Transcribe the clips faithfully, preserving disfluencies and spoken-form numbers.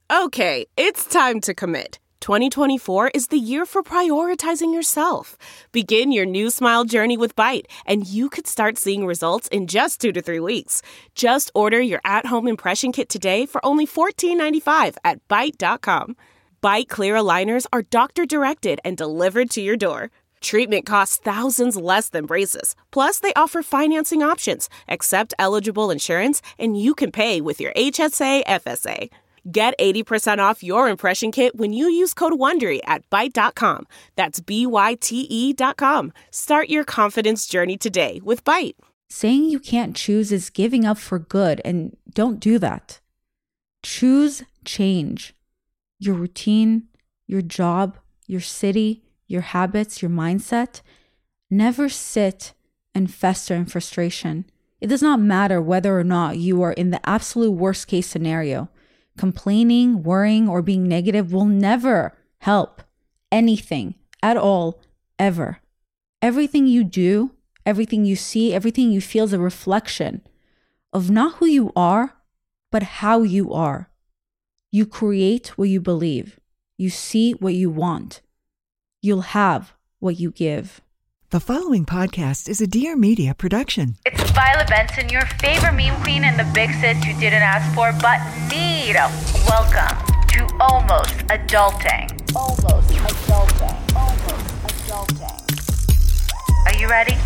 Okay, it's time to commit. twenty twenty-four is the year for prioritizing yourself. Begin your new smile journey with Byte, and you could start seeing results in just two to three weeks. Just order your at-home impression kit today for only fourteen ninety-five at byte dot com. Byte clear aligners are doctor-directed and delivered to your door. Treatment costs thousands less than braces. Plus, they offer financing options, accept eligible insurance, and you can pay with your H S A F S A. Get eighty percent off your impression kit when you use code WONDERY at byte dot com. That's B Y T E dot com. Start your confidence journey today with Byte. Saying you can't choose is giving up for good, and don't do that. Choose change. Your routine, your job, your city, your habits, your mindset. Never sit and fester in frustration. It does not matter whether or not you are in the absolute worst case scenario. Complaining, worrying, or being negative will never help anything at all, ever. Everything you do, everything you see, everything you feel is a reflection of not who you are, but how you are. You create what you believe. You see what you want. You'll have what you give. The following podcast is a Dear Media production. It's Violet Benson, your favorite meme queen and the big sis you didn't ask for but need. Welcome to Almost Adulting. Almost Adulting. Almost Adulting. Are you ready?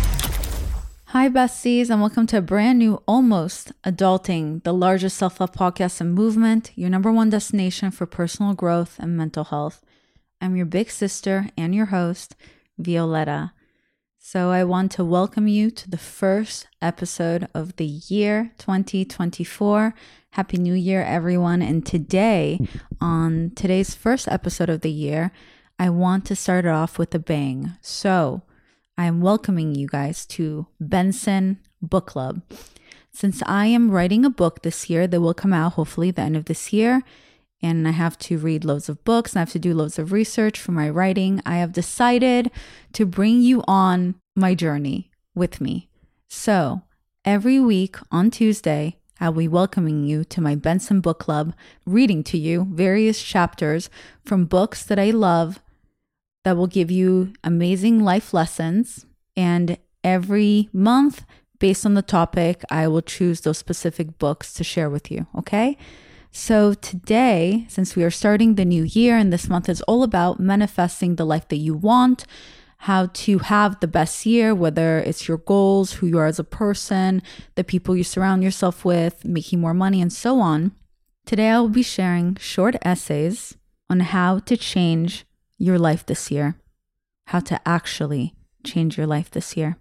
Hi, besties, and welcome to a brand new Almost Adulting, the largest self-help podcast and movement, your number one destination for personal growth and mental health. I'm your big sister and your host, Violetta. So I want to welcome you to the first episode of the year twenty twenty-four. Happy New Year, everyone. And today, on today's first episode of the year, I want to start it off with a bang. So I am welcoming you guys to Benson Book Club. Since I am writing a book this year that will come out hopefully at the end of this year, and I have to read loads of books and I have to do loads of research for my writing, I have decided to bring you on my journey with me. So every week on Tuesday, I'll be welcoming you to my Benson Book Club, reading to you various chapters from books that I love that will give you amazing life lessons. And every month, based on the topic, I will choose those specific books to share with you, okay? So today, since we are starting the new year and this month is all about manifesting the life that you want, how to have the best year, whether it's your goals, who you are as a person, the people you surround yourself with, making more money, and so on. Today, I will be sharing short essays on how to change your life this year, how to actually change your life this year.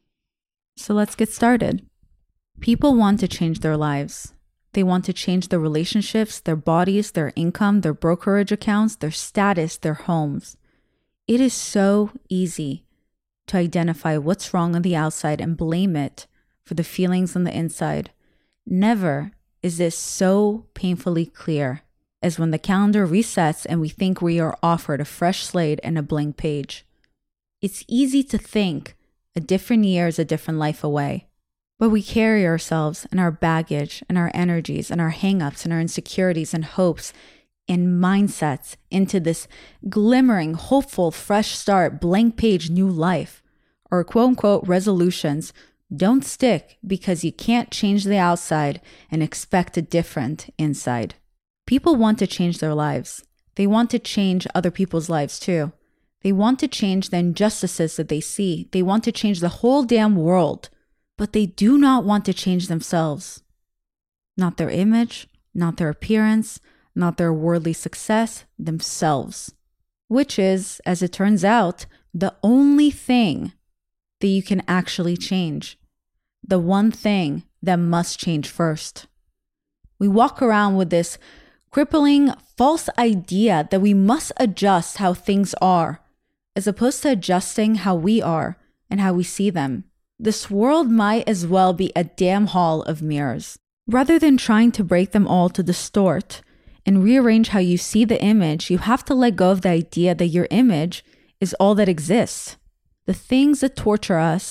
So let's get started. People want to change their lives. They want to change their relationships, their bodies, their income, their brokerage accounts, their status, their homes. It is so easy to identify what's wrong on the outside and blame it for the feelings on the inside. Never is this so painfully clear as when the calendar resets and we think we are offered a fresh slate and a blank page. It's easy to think a different year is a different life away. But we carry ourselves and our baggage and our energies and our hangups and our insecurities and hopes and mindsets into this glimmering, hopeful, fresh start, blank page, new life. Or quote unquote resolutions don't stick because you can't change the outside and expect a different inside. People want to change their lives. They want to change other people's lives too. They want to change the injustices that they see. They want to change the whole damn world. But they do not want to change themselves. Not their image, not their appearance, not their worldly success, themselves. Which is, as it turns out, the only thing that you can actually change. The one thing that must change first. We walk around with this crippling false idea that we must adjust how things are, as opposed to adjusting how we are and how we see them. This world might as well be a damn hall of mirrors. Rather than trying to break them all to distort and rearrange how you see the image, you have to let go of the idea that your image is all that exists. The things that torture us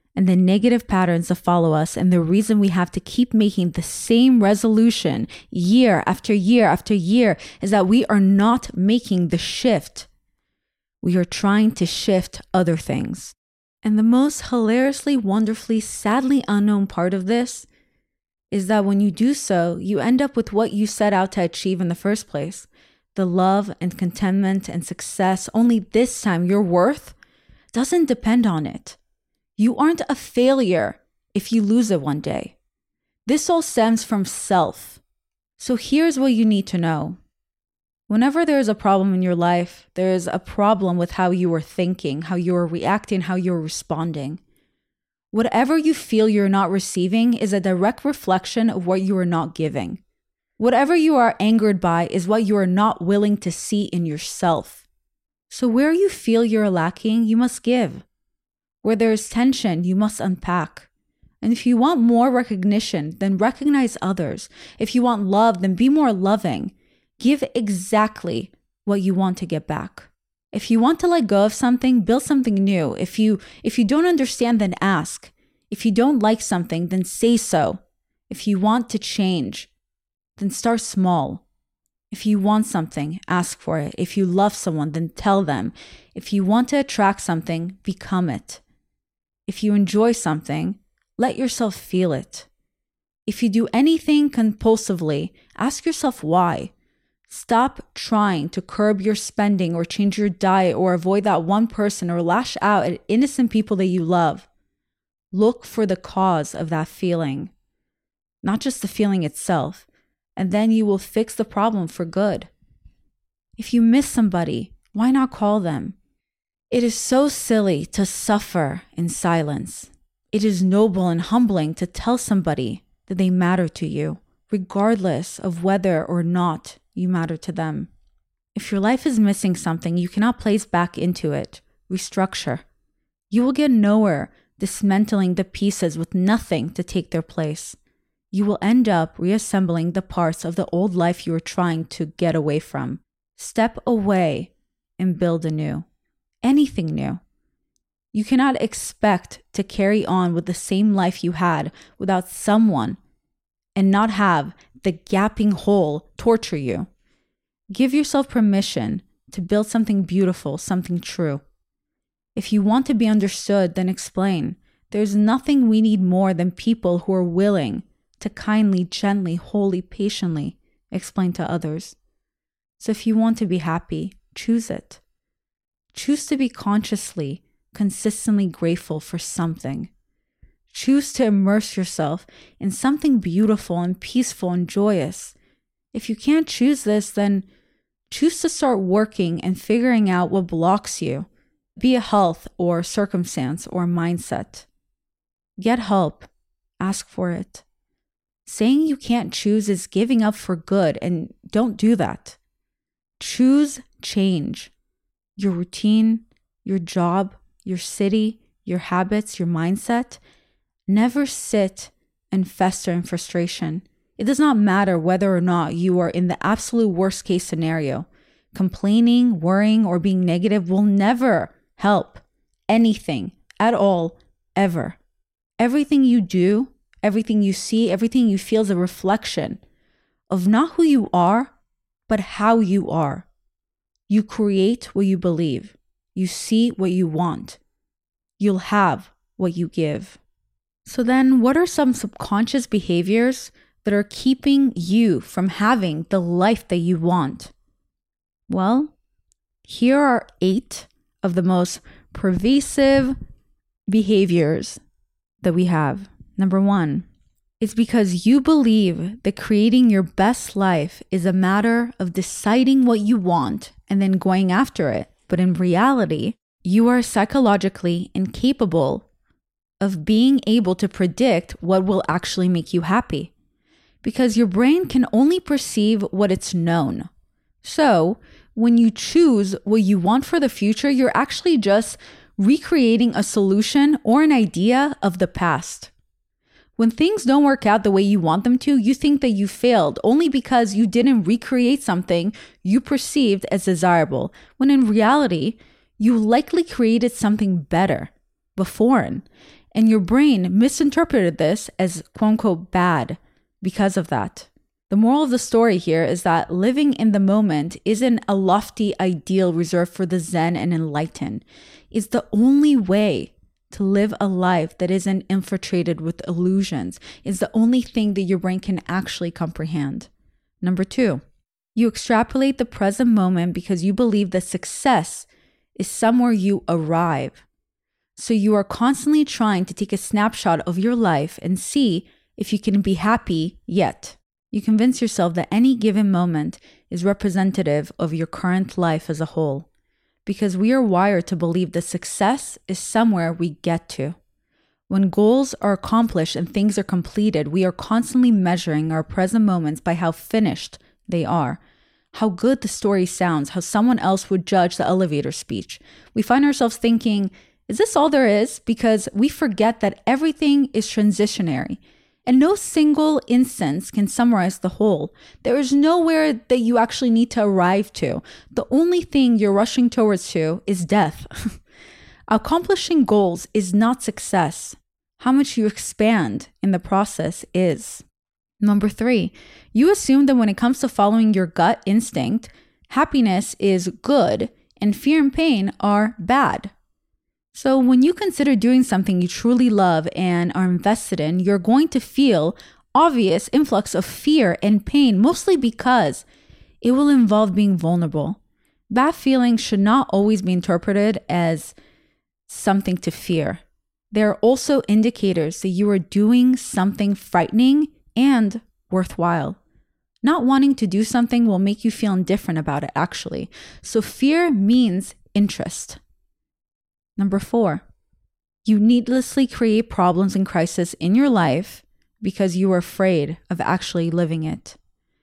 and the negative patterns that follow us, and the reason we have to keep making the same resolution year after year after year is that we are not making the shift. We are trying to shift other things. And the most hilariously, wonderfully, sadly unknown part of this is that when you do so, you end up with what you set out to achieve in the first place. The love and contentment and success, only this time your worth doesn't depend on it. You aren't a failure if you lose it one day. This all stems from self. So here's what you need to know. Whenever there is a problem in your life, there is a problem with how you are thinking, how you are reacting, how you are responding. Whatever you feel you're not receiving is a direct reflection of what you are not giving. Whatever you are angered by is what you are not willing to see in yourself. So where you feel you're lacking, you must give. Where there is tension, you must unpack. And if you want more recognition, then recognize others. If you want love, then be more loving. Give exactly what you want to get back. If you want to let go of something, build something new. If you if you don't understand, then ask. If you don't like something, then say so. If you want to change, then start small. If you want something, ask for it. If you love someone, then tell them. If you want to attract something, become it. If you enjoy something, let yourself feel it. If you do anything compulsively, ask yourself why. Stop trying to curb your spending or change your diet or avoid that one person or lash out at innocent people that you love. Look for the cause of that feeling, not just the feeling itself, and then you will fix the problem for good. If you miss somebody, why not call them? It is so silly to suffer in silence. It is noble and humbling to tell somebody that they matter to you, regardless of whether or not you matter to them. If your life is missing something you cannot place back into it, restructure. You will get nowhere dismantling the pieces with nothing to take their place. You will end up reassembling the parts of the old life you were trying to get away from. Step away and build anew. Anything new. You cannot expect to carry on with the same life you had without someone and not have the gaping hole torture you. Give yourself permission to build something beautiful, something true. If you want to be understood, then explain. There's nothing we need more than people who are willing to kindly, gently, wholly, patiently explain to others. So if you want to be happy, choose it. Choose to be consciously, consistently grateful for something. Choose to immerse yourself in something beautiful and peaceful and joyous. If you can't choose this, then choose to start working and figuring out what blocks you, be it health or circumstance or mindset. Get help. Ask for it. Saying you can't choose is giving up for good, and don't do that. Choose change. Your routine, your job, your city, your habits, your mindset. Never sit and fester in frustration. It does not matter whether or not you are in the absolute worst case scenario. Complaining, worrying, or being negative will never help anything at all, ever. Everything you do, everything you see, everything you feel is a reflection of not who you are, but how you are. You create what you believe. You see what you want. You'll have what you give. So then, what are some subconscious behaviors that are keeping you from having the life that you want? Well, here are eight of the most pervasive behaviors that we have. Number one, it's because you believe that creating your best life is a matter of deciding what you want and then going after it. But in reality, you are psychologically incapable of being able to predict what will actually make you happy, because your brain can only perceive what it's known. So when you choose what you want for the future, you're actually just recreating a solution or an idea of the past. When things don't work out the way you want them to, you think that you failed only because you didn't recreate something you perceived as desirable, when in reality, you likely created something better before. And your brain misinterpreted this as quote unquote bad because of that. The moral of the story here is that living in the moment isn't a lofty ideal reserved for the Zen and enlightened. It's the only way to live a life that isn't infiltrated with illusions. It's the only thing that your brain can actually comprehend. Number two, you extrapolate the present moment because you believe that success is somewhere you arrive. So you are constantly trying to take a snapshot of your life and see if you can be happy yet. You convince yourself that any given moment is representative of your current life as a whole, because we are wired to believe that success is somewhere we get to. When goals are accomplished and things are completed, we are constantly measuring our present moments by how finished they are, how good the story sounds, how someone else would judge the elevator speech. We find ourselves thinking, is this all there is? Because we forget that everything is transitionary. And no single instance can summarize the whole. There is nowhere that you actually need to arrive to. The only thing you're rushing towards to is death. Accomplishing goals is not success. How much you expand in the process is. Number three, you assume that when it comes to following your gut instinct, happiness is good and fear and pain are bad. So when you consider doing something you truly love and are invested in, you're going to feel obvious influx of fear and pain, mostly because it will involve being vulnerable. Bad feelings should not always be interpreted as something to fear. They are also indicators that you are doing something frightening and worthwhile. Not wanting to do something will make you feel indifferent about it, actually. So fear means interest. Number four, you needlessly create problems and crisis in your life because you are afraid of actually living it.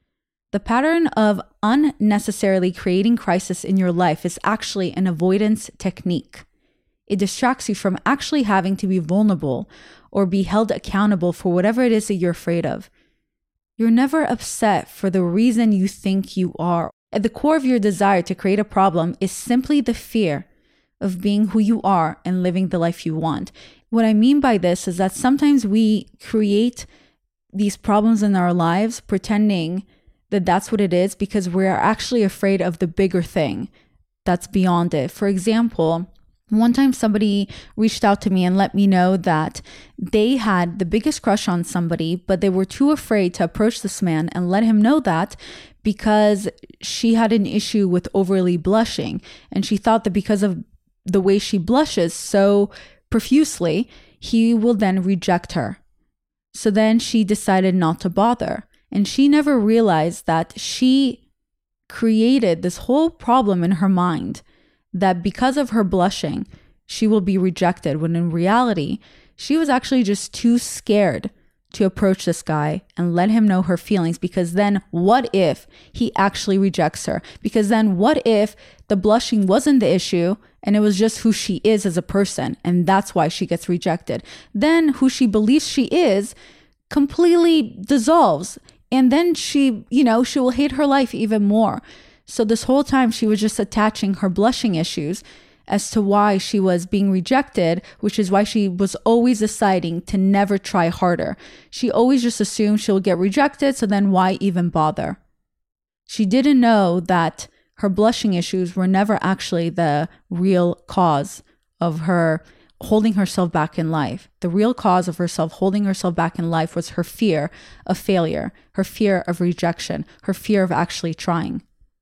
The pattern of unnecessarily creating crisis in your life is actually an avoidance technique. It distracts you from actually having to be vulnerable or be held accountable for whatever it is that you're afraid of. You're never upset for the reason you think you are. At the core of your desire to create a problem is simply the fear of being who you are and living the life you want. What I mean by this is that sometimes we create these problems in our lives pretending that that's what it is because we're actually afraid of the bigger thing that's beyond it. For example, one time somebody reached out to me and let me know that they had the biggest crush on somebody, but they were too afraid to approach this man and let him know that because she had an issue with overly blushing. And she thought that because of the way she blushes so profusely, he will then reject her. So then she decided not to bother. And she never realized that she created this whole problem in her mind that because of her blushing, she will be rejected, when in reality, she was actually just too scared to approach this guy and let him know her feelings, because then what if he actually rejects her? Because then what if the blushing wasn't the issue and it was just who she is as a person, and that's why she gets rejected? Then who she believes she is completely dissolves, and then she, you know, she will hate her life even more. So this whole time she was just attaching her blushing issues as to why she was being rejected, which is why she was always deciding to never try harder. She always just assumed she'll get rejected, so then why even bother? She didn't know that her blushing issues were never actually the real cause of her holding herself back in life. The real cause of herself holding herself back in life was her fear of failure, her fear of rejection, her fear of actually trying.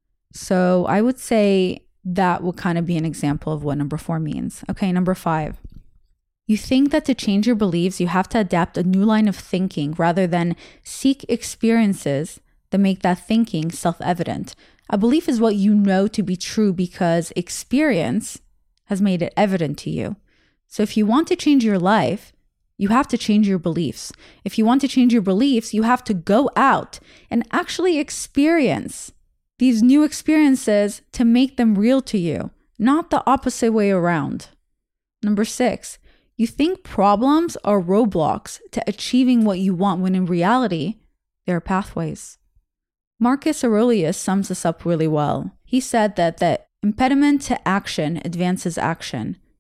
So I would say that would kind of be an example of what number four means. Okay, number five. You think that to change your beliefs, you have to adapt a new line of thinking rather than seek experiences that make that thinking self-evident. A belief is what you know to be true because experience has made it evident to you. So if you want to change your life, you have to change your beliefs. If you want to change your beliefs, you have to go out and actually experience these new experiences to make them real to you, not the opposite way around. Number six, you think problems are roadblocks to achieving what you want, when in reality, they are pathways. Marcus Aurelius sums this up really well. He said that the impediment to action advances action.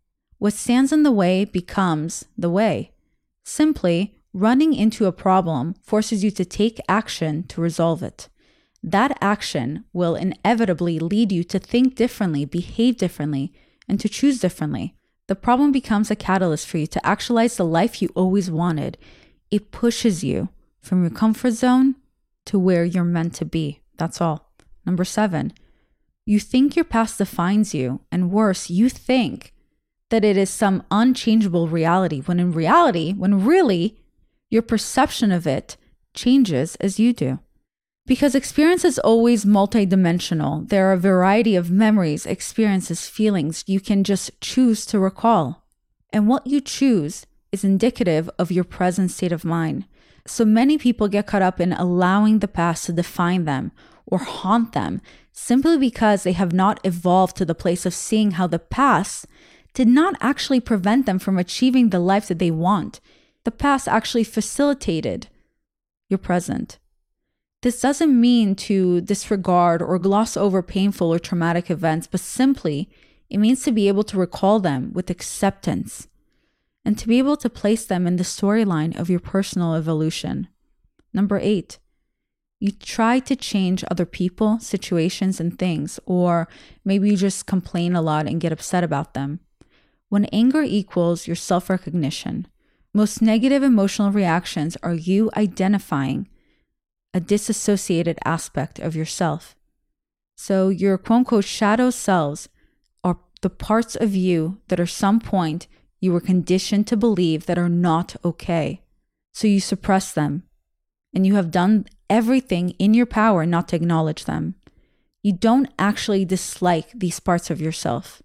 What stands in the way becomes the way. Simply, running into a problem forces you to take action to resolve it. That action will inevitably lead you to think differently, behave differently, and to choose differently. The problem becomes a catalyst for you to actualize the life you always wanted. It pushes you from your comfort zone to where you're meant to be. That's all. Number seven, you think your past defines you, and worse, you think that it is some unchangeable reality, when in reality, when really, your perception of it changes as you do. Because experience is always multidimensional. There are a variety of memories, experiences, feelings you can just choose to recall. And what you choose is indicative of your present state of mind. So many people get caught up in allowing the past to define them or haunt them simply because they have not evolved to the place of seeing how the past did not actually prevent them from achieving the life that they want. The past actually facilitated your present. This doesn't mean to disregard or gloss over painful or traumatic events, but simply it means to be able to recall them with acceptance and to be able to place them in the storyline of your personal evolution. Number eight, you try to change other people, situations, and things, or maybe you just complain a lot and get upset about them. When anger equals your self-recognition, most negative emotional reactions are you identifying a disassociated aspect of yourself. So your quote-unquote shadow selves are the parts of you that at some point you were conditioned to believe that are not okay. So you suppress them, and you have done everything in your power not to acknowledge them. You don't actually dislike these parts of yourself.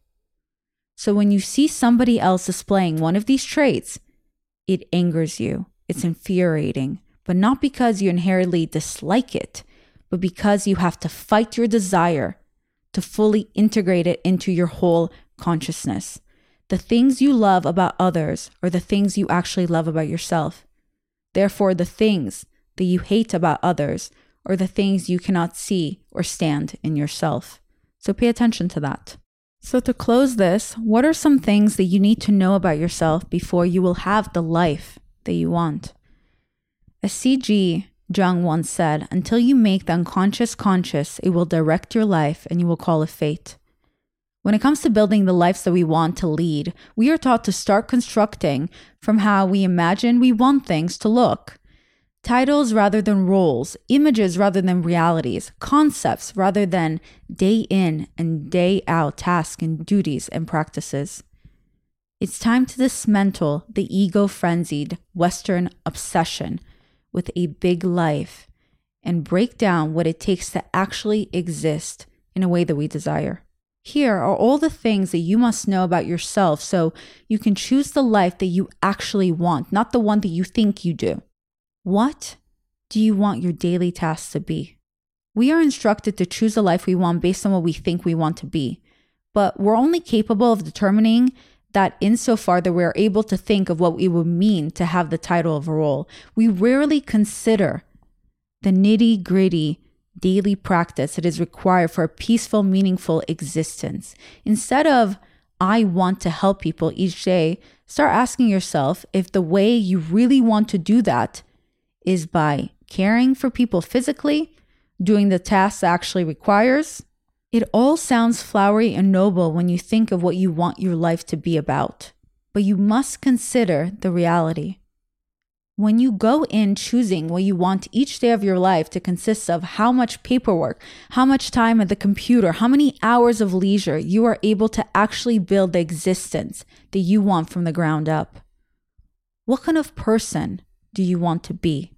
So when you see somebody else displaying one of these traits, it angers you. It's infuriating. But not because you inherently dislike it, but because you have to fight your desire to fully integrate it into your whole consciousness. The things you love about others are the things you actually love about yourself. Therefore, the things that you hate about others are the things you cannot see or stand in yourself. So pay attention to that. So to close this, what are some things that you need to know about yourself before you will have the life that you want? As C G Jung once said, until you make the unconscious conscious, it will direct your life and you will call it fate. When it comes to building the lives that we want to lead, we are taught to start constructing from how we imagine we want things to look. Titles rather than roles, images rather than realities, concepts rather than day in and day out tasks and duties and practices. It's time to dismantle the ego-frenzied Western obsession with a big life and break down what it takes to actually exist in a way that we desire. Here are all the things that you must know about yourself so you can choose the life that you actually want, not the one that you think you do. What do you want your daily tasks to be? We are instructed to choose the life we want based on what we think we want to be, but we're only capable of determining that insofar that we're able to think of what it would mean to have the title of a role. We rarely consider the nitty-gritty daily practice that is required for a peaceful, meaningful existence. Instead of, I want to help people each day, start asking yourself if the way you really want to do that is by caring for people physically, doing the tasks that actually requires. It all sounds flowery and noble when you think of what you want your life to be about, but you must consider the reality. When you go in choosing what you want each day of your life to consist of how much paperwork, how much time at the computer, how many hours of leisure you are able to actually build the existence that you want from the ground up. What kind of person do you want to be,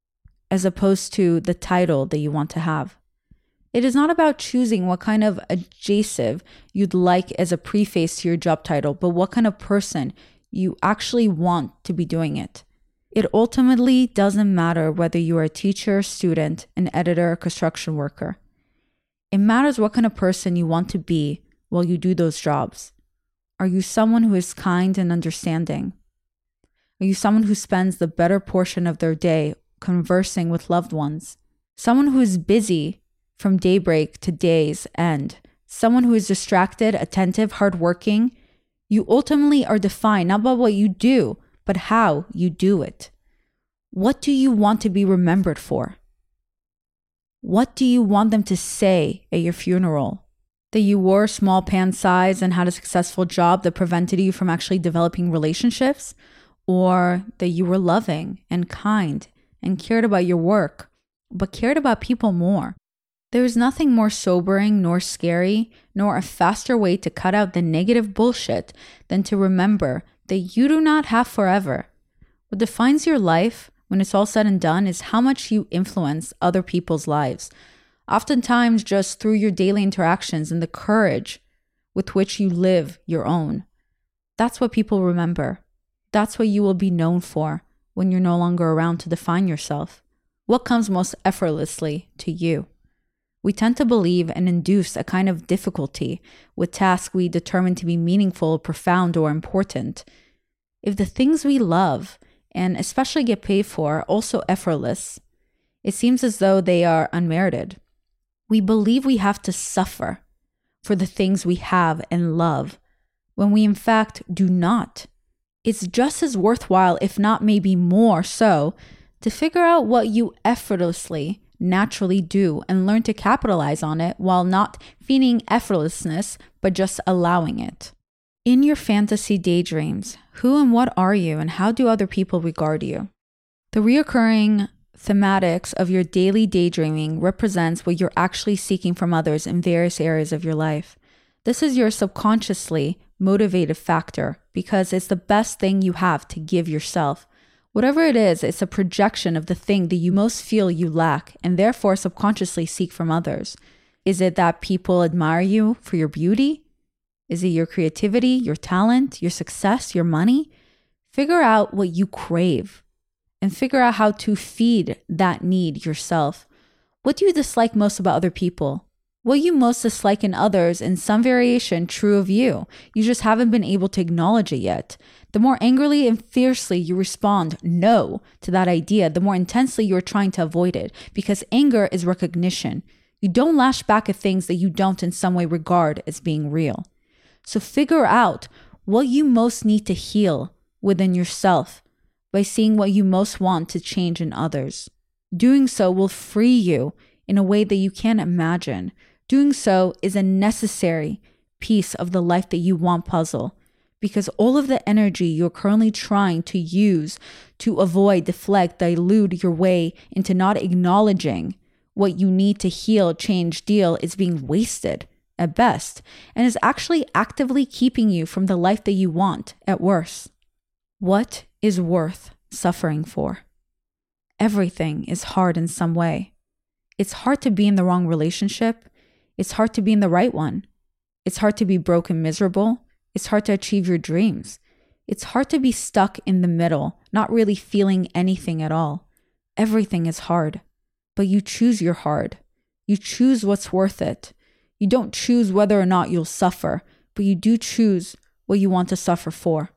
as opposed to the title that you want to have? It is not about choosing what kind of adjective you'd like as a preface to your job title, but what kind of person you actually want to be doing it. It ultimately doesn't matter whether you are a teacher, student, an editor, or construction worker. It matters what kind of person you want to be while you do those jobs. Are you someone who is kind and understanding? Are you someone who spends the better portion of their day conversing with loved ones? Someone who is busy from daybreak to day's end? Someone who is distracted, attentive, hardworking, You ultimately are defined not by what you do, but how you do it. What do you want to be remembered for? What do you want them to say at your funeral? That you wore small pant size and had a successful job that prevented you from actually developing relationships? Or that you were loving and kind and cared about your work, but cared about people more? There is nothing more sobering nor scary, nor a faster way to cut out the negative bullshit than to remember that you do not have forever. What defines your life when it's all said and done is how much you influence other people's lives, oftentimes just through your daily interactions and the courage with which you live your own. That's what people remember. That's what you will be known for when you're no longer around to define yourself. What comes most effortlessly to you? We tend to believe and induce a kind of difficulty with tasks we determine to be meaningful, profound, or important. If the things we love and especially get paid for are also effortless, it seems as though they are unmerited. We believe we have to suffer for the things we have and love, when we in fact do not. It's just as worthwhile, if not maybe more so, to figure out what you effortlessly, naturally do and learn to capitalize on it while not feigning effortlessness, but just allowing it. In your fantasy daydreams, who and what are you, and how do other people regard you? The reoccurring thematics of your daily daydreaming represents what you're actually seeking from others in various areas of your life. This is your subconsciously motivated factor because it's the best thing you have to give yourself. Whatever it is, it's a projection of the thing that you most feel you lack and therefore subconsciously seek from others. Is it that people admire you for your beauty? Is it your creativity, your talent, your success, your money? Figure out what you crave and figure out how to feed that need yourself. What do you dislike most about other people? What you most dislike in others in some variation true of you. You just haven't been able to acknowledge it yet. The more angrily and fiercely you respond no to that idea, the more intensely you're trying to avoid it, because anger is recognition. You don't lash back at things that you don't in some way regard as being real. So figure out what you most need to heal within yourself by seeing what you most want to change in others. Doing so will free you in a way that you can't imagine. Doing so is a necessary piece of the life that you want puzzle, because all of the energy you're currently trying to use to avoid, deflect, dilute your way into not acknowledging what you need to heal, change, deal is being wasted at best, and is actually actively keeping you from the life that you want at worst. What is worth suffering for? Everything is hard in some way. It's hard to be in the wrong relationship. It's hard to be in the right one. It's hard to be broke and miserable. It's hard to achieve your dreams. It's hard to be stuck in the middle, not really feeling anything at all. Everything is hard, but you choose your hard. You choose what's worth it. You don't choose whether or not you'll suffer, but you do choose what you want to suffer for.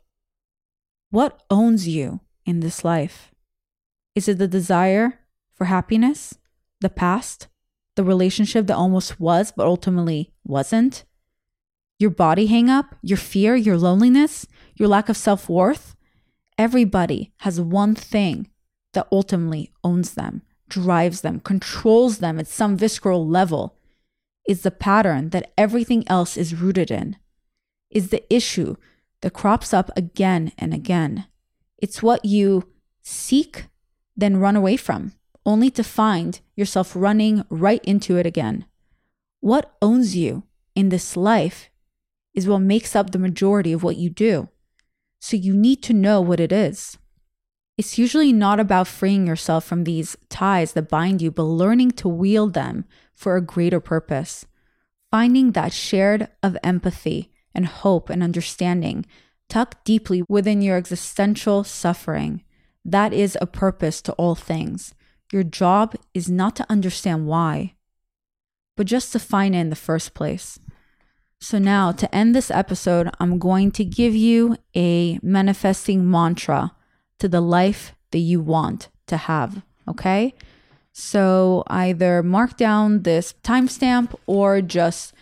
What owns you in this life? Is it the desire for happiness, the past, the relationship that almost was but ultimately wasn't? Your body hang up, your fear, your loneliness, your lack of self-worth? Everybody has one thing that ultimately owns them, drives them, controls them at some visceral level. Is the pattern that everything else is rooted in. Is the issue that crops up again and again. It's what you seek, then run away from, only to find yourself running right into it again. What owns you in this life is what makes up the majority of what you do. So you need to know what it is. It's usually not about freeing yourself from these ties that bind you, but learning to wield them for a greater purpose. Finding that shred of empathy and hope and understanding tucked deeply within your existential suffering. That is a purpose to all things. Your job is not to understand why, but just to find it in the first place. So now, to end this episode, I'm going to give you a manifesting mantra to the life that you want to have, okay? So either mark down this timestamp or just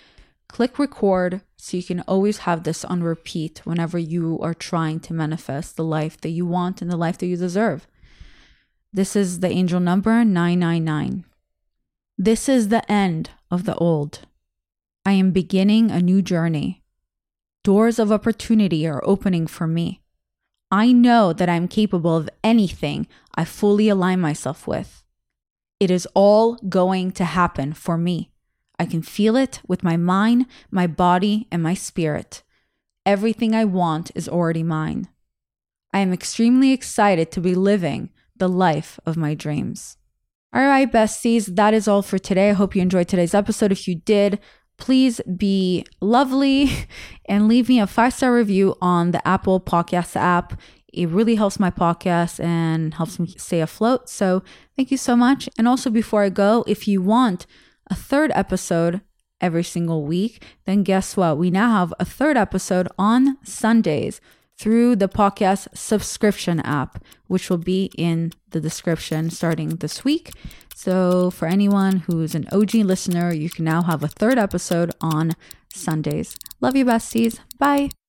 click record so you can always have this on repeat whenever you are trying to manifest the life that you want and the life that you deserve. This is the angel number nine nine nine. This is the end of the old. I am beginning a new journey. Doors of opportunity are opening for me. I know that I'm capable of anything I fully align myself with. It is all going to happen for me. I can feel it with my mind, my body, and my spirit. Everything I want is already mine. I am extremely excited to be living the life of my dreams. All right, besties, that is all for today. I hope you enjoyed today's episode. If you did, please be lovely and leave me a five-star review on the Apple Podcast app. It really helps my podcast and helps me stay afloat. So thank you so much. And also before I go, if you want a third episode every single week, then guess what? We now have a third episode on Sundays through the podcast subscription app, which will be in the description starting this week. So for anyone who's an O G listener, you can now have a third episode on Sundays. Love you, besties. Bye.